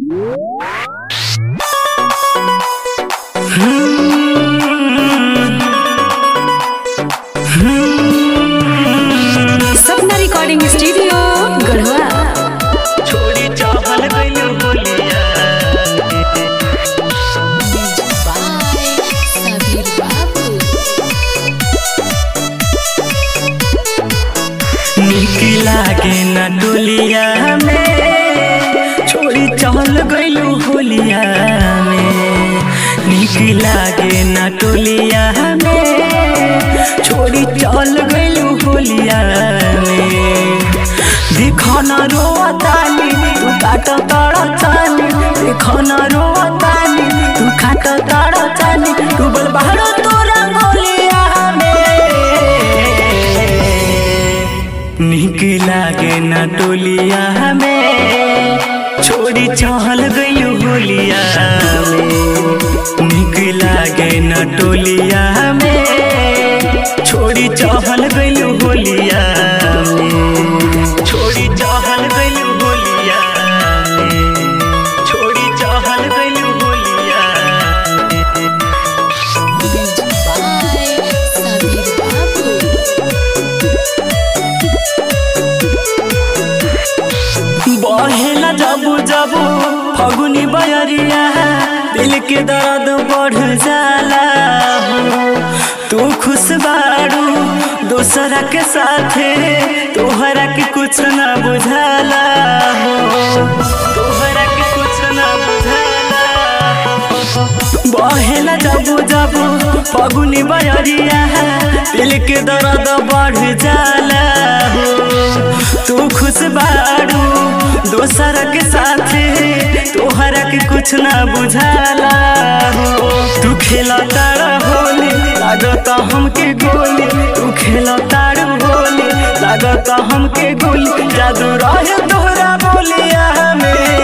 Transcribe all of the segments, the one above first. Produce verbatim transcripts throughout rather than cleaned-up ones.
सपना recording studio Garhwa. छोड़ी चावल गइलू बोलिया निक लागे ना डोलिया में छोड़ी चल गइलू होलिया में। निक लागे ना डोलिया में छोड़ी चल गइलू होलिया में। देखो ना रोतानी तू काट ताड़ा चानी, देखो ना रोतानी तू काट ताड़ा चानी, तू बोल बाहरो तोरा बोलिया में। निक लागे ना टोलिया में छोड़ी चहल गइलू होलिया में। निक लागे ना टोलिया में छोड़ी चहल गइलू होलिया में। छोड़ी चहल गइलू होलिया में, छोड़ी चहल गइलू होलिया बहेला जबू जबू फगुनी बयरिया, दिल के दर्द बढ़ जाला हो। तू खुश बारू दूसरा के साथे, तोहरा के कुछ ना बुझाला हो, तोहरा के कुछ ना बुझाला हो। बहेला जबू जबू फगुनी बयरिया, दिल के दर्द बढ़ जाला हो। तू खुश बारू दोसर के साथे, तोहरा के कुछ ना बुझाला हो। तू खेला तारा होली लागता हमके गोली, तू खेला तारा होली लागता हमके गोली, जादू रहे तोहरा बोलिया में।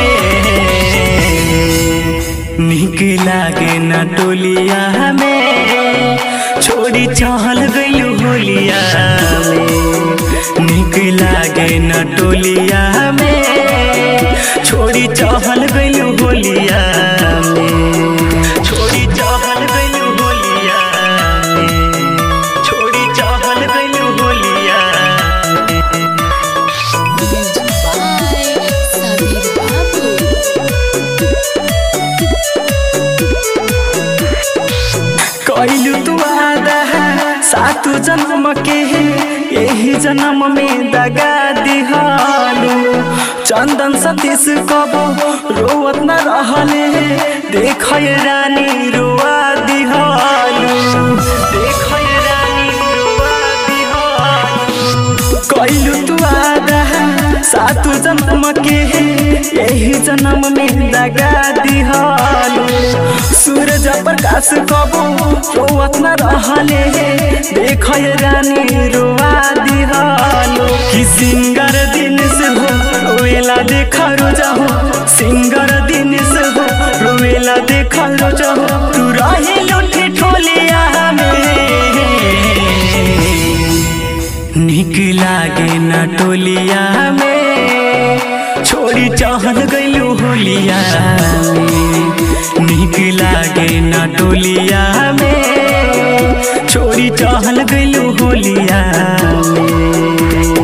निक लागे ना टोलिया में छोड़ी चहल गइलू होलिया में। निक लागे ना टोलिया में छोड़ी चहल गइलू होलिया में। छोड़ी चहल गइलू होलिया में, छोड़ी चहल गइलू होलिया कइलू तू वादा सातु जन्म के, यही जन्म में दगा दिहालू। चंदन सतीश कबो रोवत न रहले, देख रानी रोआ दिहालू, देख रानी रोआ दिहालू। कइलू तू वादा सातु जन्म के, यही जन्म में दगा दिहालू। सूरज प्रकाश कबो रोवत न रहले, देख रानी रोआ दिहालू। कि सिंगर दिन से हो रोवेला देखा रोजा हो, सिंगर दिन से हो रोवेला देखा रोजा हो। तू रही लुठी ठोलिया में, निक लागे ना टोलिया में छोड़ी चहल गइलू होलिया में। निक लागे ना टोलिया में छोड़ी चहल गइलू होलिया में।